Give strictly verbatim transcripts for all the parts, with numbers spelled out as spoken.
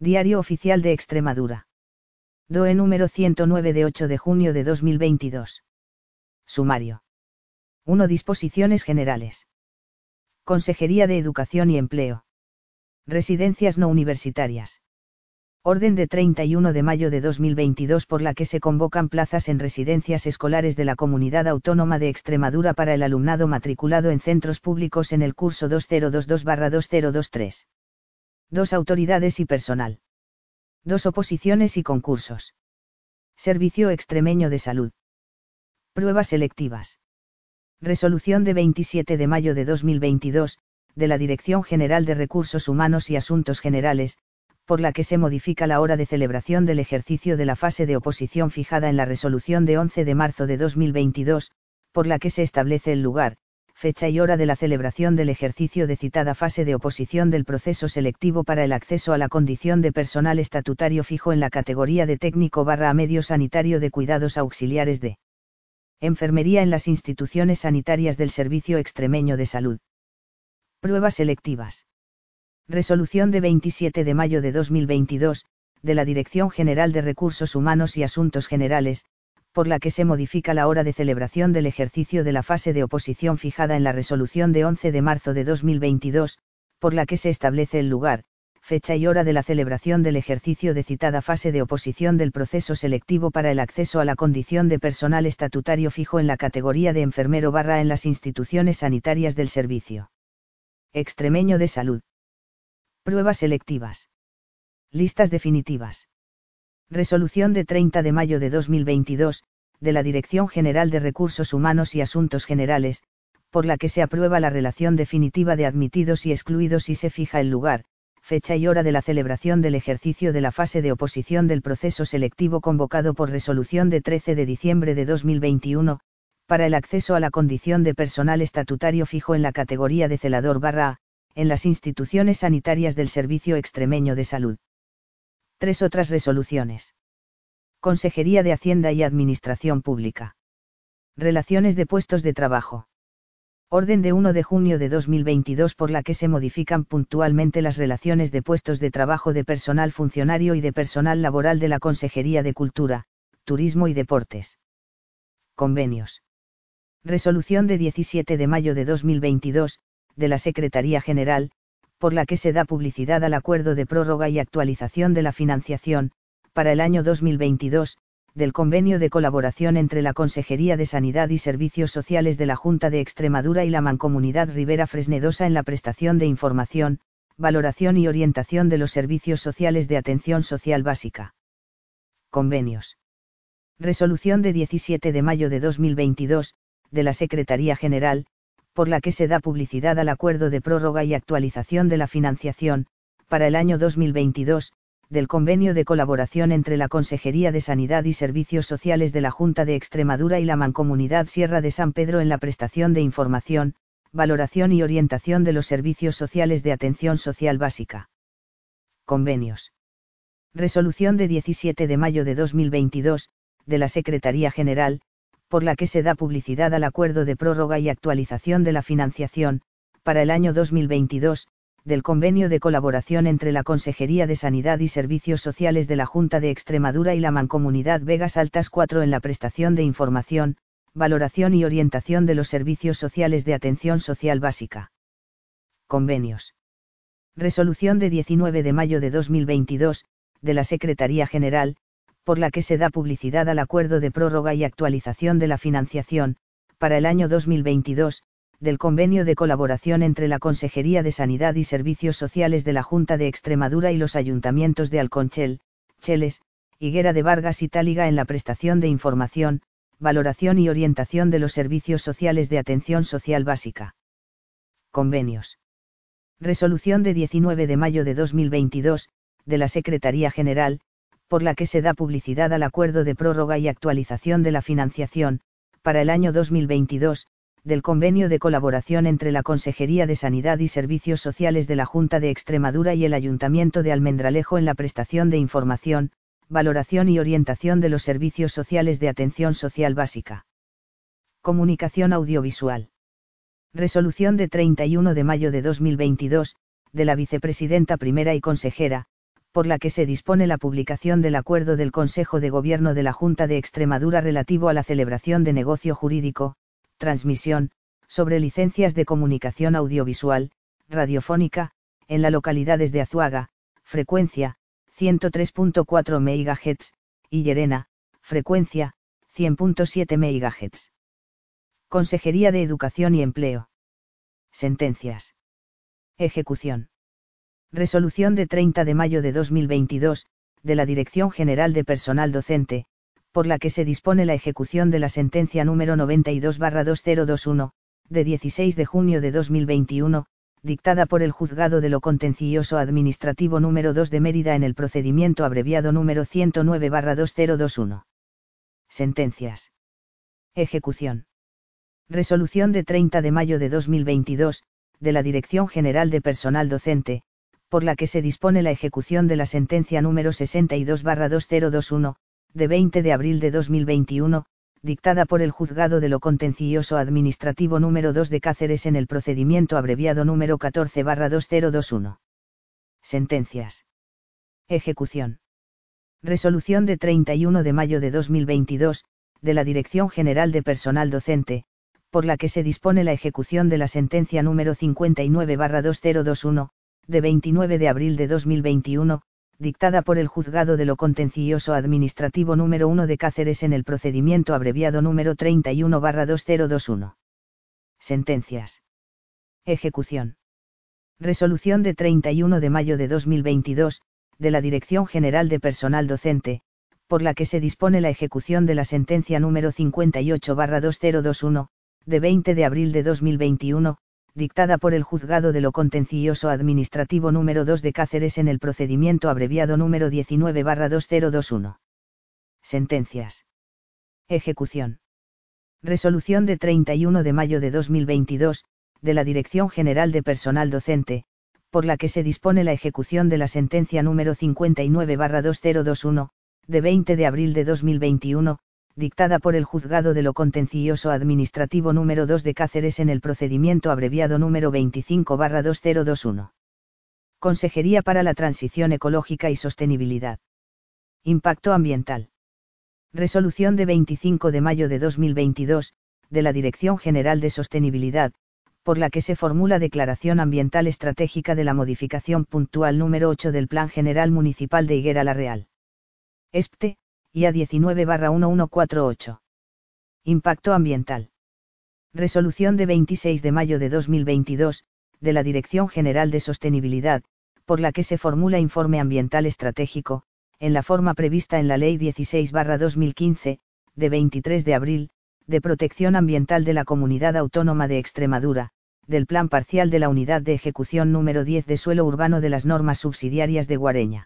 Diario Oficial de Extremadura. D O E número ciento nueve de ocho de junio de dos mil veintidós. Sumario. uno. Disposiciones generales. Consejería de Educación y Empleo. Residencias no universitarias. Orden de treinta y uno de mayo de dos mil veintidós por la que se convocan plazas en residencias escolares de la Comunidad Autónoma de Extremadura para el alumnado matriculado en centros públicos en el curso dos mil veintidós barra dos mil veintitrés. dos. Autoridades y personal. dos. Oposiciones y concursos. Servicio Extremeño de Salud. Pruebas selectivas. Resolución de veintisiete de mayo de dos mil veintidós, de la Dirección General de Recursos Humanos y Asuntos Generales, por la que se modifica la hora de celebración del ejercicio de la fase de oposición fijada en la resolución de once de marzo de dos mil veintidós, por la que se establece el lugar, fecha y hora de la celebración del ejercicio de citada fase de oposición del proceso selectivo para el acceso a la condición de personal estatutario fijo en la categoría de técnico barra a medio sanitario de cuidados auxiliares de enfermería en las instituciones sanitarias del Servicio Extremeño de Salud. Pruebas selectivas. Resolución de veintisiete de mayo de dos mil veintidós, de la Dirección General de Recursos Humanos y Asuntos Generales, por la que se modifica la hora de celebración del ejercicio de la fase de oposición fijada en la resolución de once de marzo de dos mil veintidós, por la que se establece el lugar, fecha y hora de la celebración del ejercicio de citada fase de oposición del proceso selectivo para el acceso a la condición de personal estatutario fijo en la categoría de enfermero barra en las instituciones sanitarias del Servicio Extremeño de Salud. Pruebas selectivas. Listas definitivas. Resolución de treinta de mayo de dos mil veintidós, de la Dirección General de Recursos Humanos y Asuntos Generales, por la que se aprueba la relación definitiva de admitidos y excluidos y se fija el lugar, fecha y hora de la celebración del ejercicio de la fase de oposición del proceso selectivo convocado por resolución de trece de diciembre de dos mil veintiuno, para el acceso a la condición de personal estatutario fijo en la categoría de celador barra A, en las instituciones sanitarias del Servicio Extremeño de Salud. Tres otras resoluciones. Consejería de Hacienda y Administración Pública. Relaciones de puestos de trabajo. Orden de uno de junio de dos mil veintidós por la que se modifican puntualmente las relaciones de puestos de trabajo de personal funcionario y de personal laboral de la Consejería de Cultura, Turismo y Deportes. Convenios. Resolución de diecisiete de mayo de dos mil veintidós, de la Secretaría General, por la que se da publicidad al acuerdo de prórroga y actualización de la financiación, para el año dos mil veintidós, del convenio de colaboración entre la Consejería de Sanidad y Servicios Sociales de la Junta de Extremadura y la Mancomunidad Ribera Fresnedosa en la prestación de información, valoración y orientación de los servicios sociales de atención social básica. Convenios. Resolución de diecisiete de mayo de dos mil veintidós, de la Secretaría General, por la que se da publicidad al acuerdo de prórroga y actualización de la financiación, para el año dos mil veintidós, del convenio de colaboración entre la Consejería de Sanidad y Servicios Sociales de la Junta de Extremadura y la Mancomunidad Sierra de San Pedro en la prestación de información, valoración y orientación de los servicios sociales de atención social básica. Convenios. Resolución de diecisiete de mayo de dos mil veintidós, de la Secretaría General, por la que se da publicidad al acuerdo de prórroga y actualización de la financiación, para el año dos mil veintidós, del convenio de colaboración entre la Consejería de Sanidad y Servicios Sociales de la Junta de Extremadura y la Mancomunidad Vegas Altas cuatro en la prestación de información, valoración y orientación de los servicios sociales de atención social básica. Convenios. Resolución de diecinueve de mayo de dos mil veintidós, de la Secretaría General, por la que se da publicidad al acuerdo de prórroga y actualización de la financiación, para el año dos mil veintidós, del convenio de colaboración entre la Consejería de Sanidad y Servicios Sociales de la Junta de Extremadura y los ayuntamientos de Alconchel, Cheles, Higuera de Vargas y Táliga en la prestación de información, valoración y orientación de los servicios sociales de atención social básica. Convenios. Resolución de diecinueve de mayo de dos mil veintidós, de la Secretaría General, por la que se da publicidad al acuerdo de prórroga y actualización de la financiación, para el año dos mil veintidós, del convenio de colaboración entre la Consejería de Sanidad y Servicios Sociales de la Junta de Extremadura y el Ayuntamiento de Almendralejo en la prestación de información, valoración y orientación de los servicios sociales de atención social básica. Comunicación audiovisual. Resolución de treinta y uno de mayo de dos mil veintidós, de la Vicepresidenta Primera y Consejera, por la que se dispone la publicación del acuerdo del Consejo de Gobierno de la Junta de Extremadura relativo a la celebración de negocio jurídico, transmisión, sobre licencias de comunicación audiovisual, radiofónica, en las localidades de Azuaga, frecuencia, ciento tres punto cuatro megahertz, y Llerena, frecuencia, cien punto siete megahertz. Consejería de Educación y Empleo. Sentencias. Ejecución. Resolución de treinta de mayo de dos mil veintidós, de la Dirección General de Personal Docente, por la que se dispone la ejecución de la sentencia número noventa y dos barra dos mil veintiuno, de dieciséis de junio de dos mil veintiuno, dictada por el Juzgado de lo Contencioso Administrativo número dos de Mérida en el procedimiento abreviado número ciento nueve barra dos mil veintiuno. Sentencias. Ejecución. Resolución de treinta de mayo de dos mil veintidós, de la Dirección General de Personal Docente, por la que se dispone la ejecución de la sentencia número sesenta y dos barra dos mil veintiuno, de veinte de abril de dos mil veintiuno, dictada por el Juzgado de lo Contencioso Administrativo número dos de Cáceres en el procedimiento abreviado número catorce barra dos mil veintiuno. Sentencias. Ejecución. Resolución de treinta y uno de mayo de dos mil veintidós, de la Dirección General de Personal Docente, por la que se dispone la ejecución de la sentencia número cincuenta y nueve barra dos mil veintiuno, de veintinueve de abril de dos mil veintiuno, dictada por el Juzgado de lo Contencioso Administrativo número uno de Cáceres en el procedimiento abreviado número treinta y uno barra dos mil veintiuno. Sentencias. Ejecución. Resolución de treinta y uno de mayo de dos mil veintidós, de la Dirección General de Personal Docente, por la que se dispone la ejecución de la sentencia número cincuenta y ocho barra dos mil veintiuno, de veinte de abril de dos mil veintiuno, dictada por el Juzgado de lo Contencioso Administrativo número dos de Cáceres en el procedimiento abreviado número diecinueve barra dos mil veintiuno. Sentencias. Ejecución. Resolución de treinta y uno de mayo de dos mil veintidós, de la Dirección General de Personal Docente, por la que se dispone la ejecución de la sentencia número cincuenta y nueve barra dos mil veintiuno, de veinte de abril de dos mil veintiuno, dictada por el Juzgado de lo Contencioso Administrativo número dos de Cáceres en el procedimiento abreviado número veinticinco barra dos mil veintiuno. Consejería para la Transición Ecológica y Sostenibilidad. Impacto ambiental. Resolución de veinticinco de mayo de dos mil veintidós, de la Dirección General de Sostenibilidad, por la que se formula declaración ambiental estratégica de la modificación puntual número ocho del Plan General Municipal de Higuera la Real. ESPTE, I A diecinueve barra mil ciento cuarenta y ocho. Impacto ambiental. Resolución de veintiséis de mayo de dos mil veintidós, de la Dirección General de Sostenibilidad, por la que se formula informe ambiental estratégico, en la forma prevista en la Ley dieciséis barra dos mil quince, de veintitrés de abril, de protección ambiental de la Comunidad Autónoma de Extremadura, del Plan Parcial de la Unidad de Ejecución número diez de Suelo Urbano de las Normas Subsidiarias de Guareña.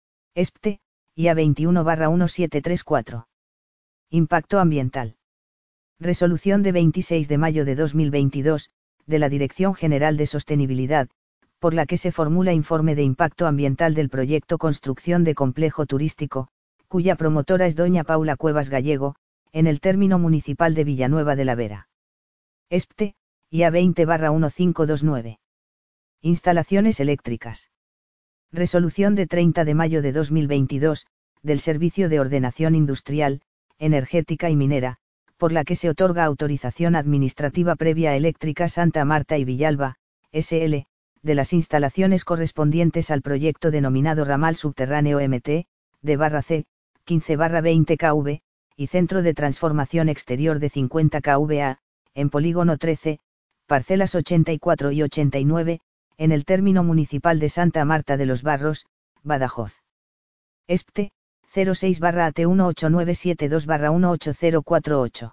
ESPTE, I A veintiuno barra mil setecientos treinta y cuatro. Impacto ambiental. Resolución de veintiséis de mayo de dos mil veintidós, de la Dirección General de Sostenibilidad, por la que se formula informe de impacto ambiental del proyecto Construcción de Complejo Turístico, cuya promotora es doña Paula Cuevas Gallego, en el término municipal de Villanueva de la Vera. ESPTE, I A veinte barra mil quinientos veintinueve. Instalaciones eléctricas. Resolución de treinta de mayo de dos mil veintidós, del Servicio de Ordenación Industrial, Energética y Minera, por la que se otorga autorización administrativa previa a Eléctrica Santa Marta y Villalba, S L, de las instalaciones correspondientes al proyecto denominado Ramal Subterráneo M T, de barra C, quince barra veinte kV, y Centro de Transformación Exterior de cincuenta kVA, en Polígono trece, parcelas ochenta y cuatro y ochenta y nueve, en el término municipal de Santa Marta de los Barros, Badajoz. ESPTE, cero seis barra A T uno ocho nueve siete dos barra uno ocho cero cuatro ocho.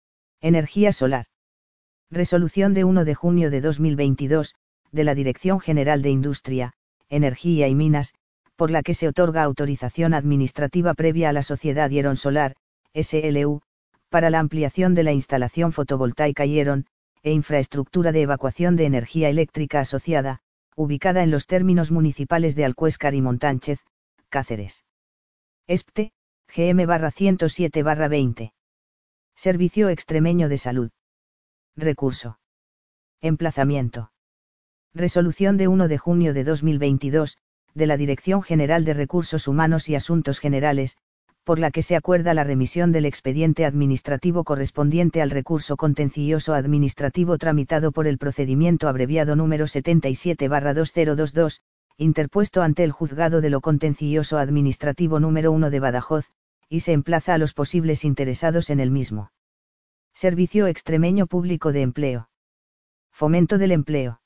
Energía solar. Resolución de uno de junio de dos mil veintidós, de la Dirección General de Industria, Energía y Minas, por la que se otorga autorización administrativa previa a la sociedad Hieron Solar, S L U, para la ampliación de la instalación fotovoltaica Hieron, e infraestructura de evacuación de energía eléctrica asociada, ubicada en los términos municipales de Alcuéscar y Montánchez, Cáceres. ESPTE, G M barra ciento siete barra veinte. Servicio Extremeño de Salud. Recurso. Emplazamiento. Resolución de uno de junio de dos mil veintidós, de la Dirección General de Recursos Humanos y Asuntos Generales, por la que se acuerda la remisión del expediente administrativo correspondiente al recurso contencioso administrativo tramitado por el procedimiento abreviado número setenta y siete barra dos mil veintidós, interpuesto ante el Juzgado de lo Contencioso Administrativo número uno de Badajoz, y se emplaza a los posibles interesados en el mismo. Servicio Extremeño Público de Empleo. Fomento del empleo.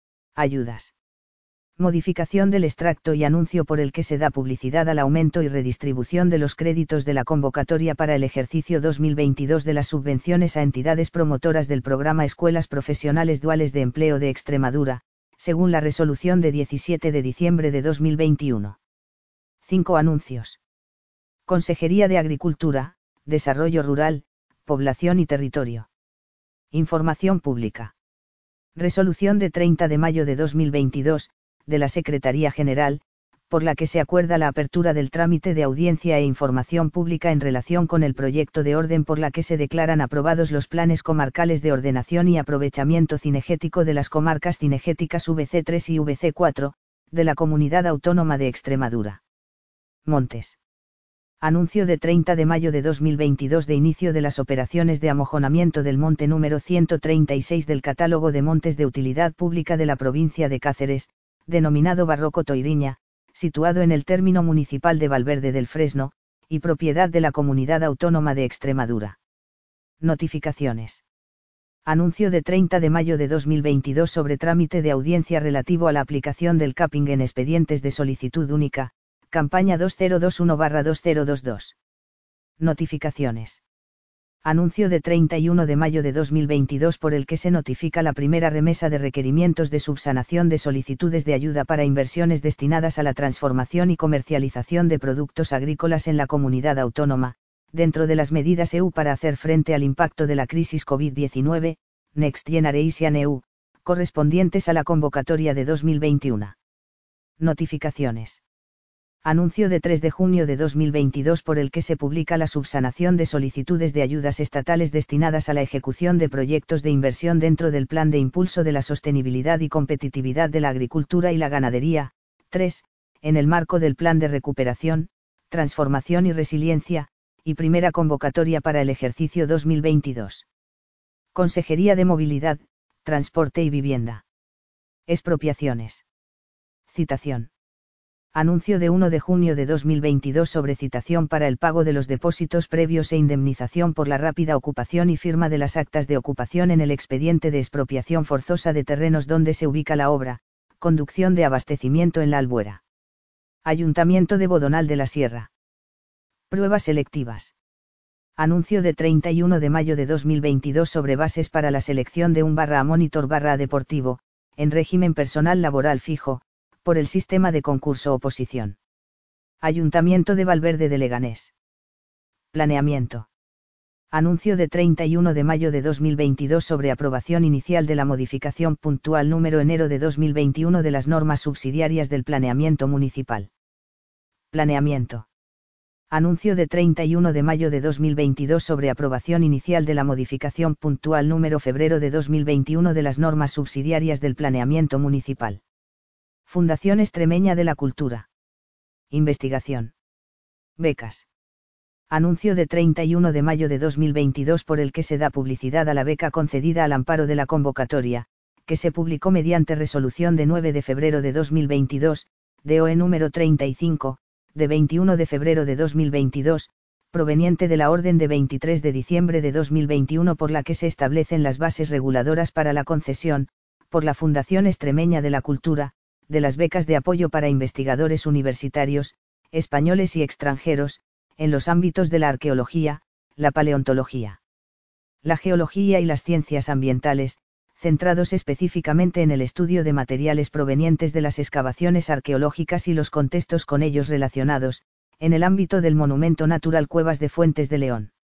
Ayudas. Modificación del extracto y anuncio por el que se da publicidad al aumento y redistribución de los créditos de la convocatoria para el ejercicio dos mil veintidós de las subvenciones a entidades promotoras del programa Escuelas Profesionales Duales de Empleo de Extremadura, según la resolución de diecisiete de diciembre de dos mil veintiuno. cinco Anuncios. Consejería de Agricultura, Desarrollo Rural, Población y Territorio. Información pública. Resolución de treinta de mayo de dos mil veintidós, de la Secretaría General, por la que se acuerda la apertura del trámite de audiencia e información pública en relación con el proyecto de orden por la que se declaran aprobados los planes comarcales de ordenación y aprovechamiento cinegético de las comarcas cinegéticas V C tres y V C cuatro, de la Comunidad Autónoma de Extremadura. Montes. Anuncio de treinta de mayo de dos mil veintidós de inicio de las operaciones de amojonamiento del monte número ciento treinta y seis del catálogo de montes de utilidad pública de la provincia de Cáceres, denominado Barroco Toiriña, situado en el término municipal de Valverde del Fresno, y propiedad de la Comunidad Autónoma de Extremadura. Notificaciones. Anuncio de treinta de mayo de dos mil veintidós sobre trámite de audiencia relativo a la aplicación del capping en expedientes de solicitud única, campaña dos mil veintiuno barra dos mil veintidós. Notificaciones. Anuncio de treinta y uno de mayo de dos mil veintidós por el que se notifica la primera remesa de requerimientos de subsanación de solicitudes de ayuda para inversiones destinadas a la transformación y comercialización de productos agrícolas en la comunidad autónoma, dentro de las medidas E U para hacer frente al impacto de la crisis COVID diecinueve, Next Generation E U, correspondientes a la convocatoria de dos mil veintiuno. Notificaciones. Anuncio de tres de junio de dos mil veintidós por el que se publica la subsanación de solicitudes de ayudas estatales destinadas a la ejecución de proyectos de inversión dentro del Plan de Impulso de la Sostenibilidad y Competitividad de la Agricultura y la Ganadería, tres, en el marco del Plan de Recuperación, Transformación y Resiliencia, y primera convocatoria para el ejercicio dos mil veintidós. Consejería de Movilidad, Transporte y Vivienda. Expropiaciones. Citación. Anuncio de uno de junio de dos mil veintidós sobre citación para el pago de los depósitos previos e indemnización por la rápida ocupación y firma de las actas de ocupación en el expediente de expropiación forzosa de terrenos donde se ubica la obra, conducción de abastecimiento en la Albuera. Ayuntamiento de Bodonal de la Sierra. Pruebas selectivas. Anuncio de treinta y uno de mayo de dos mil veintidós sobre bases para la selección de un barra a monitor barra a deportivo, en régimen personal laboral fijo, por el sistema de concurso-oposición. Ayuntamiento de Valverde de Leganés. Planeamiento. Anuncio de treinta y uno de mayo de dos mil veintidós sobre aprobación inicial de la modificación puntual número enero de dos mil veintiuno de las normas subsidiarias del planeamiento municipal. Planeamiento. Anuncio de treinta y uno de mayo de dos mil veintidós sobre aprobación inicial de la modificación puntual número febrero de dos mil veintiuno de las normas subsidiarias del planeamiento municipal. Fundación Extremeña de la Cultura. Investigación. Becas. Anuncio de treinta y uno de mayo de dos mil veintidós por el que se da publicidad a la beca concedida al amparo de la convocatoria, que se publicó mediante resolución de nueve de febrero de dos mil veintidós, D O E número treinta y cinco, de veintiuno de febrero de dos mil veintidós, proveniente de la orden de veintitrés de diciembre de dos mil veintiuno por la que se establecen las bases reguladoras para la concesión, por la Fundación Extremeña de la Cultura, de las becas de apoyo para investigadores universitarios, españoles y extranjeros, en los ámbitos de la arqueología, la paleontología, la geología y las ciencias ambientales, centrados específicamente en el estudio de materiales provenientes de las excavaciones arqueológicas y los contextos con ellos relacionados, en el ámbito del Monumento Natural Cuevas de Fuentes de León.